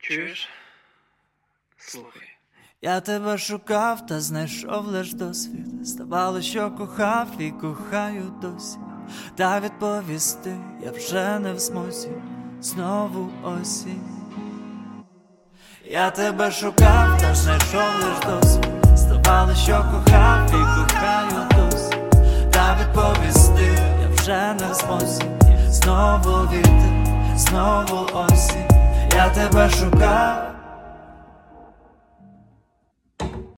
Чуєш? Слухай. Я тебе шукав та знайшов лиш досвід. Здавалось, що кохав і кохаю досі. Та відповісти я вже не в змозі. Знову осінь. Я тебе шукав та знайшов лиш досвід. Здавалось, що кохав і кохаю досі. Та відповісти я вже не в змозі. Знову вітер, знову осінь. Я тебе шукав.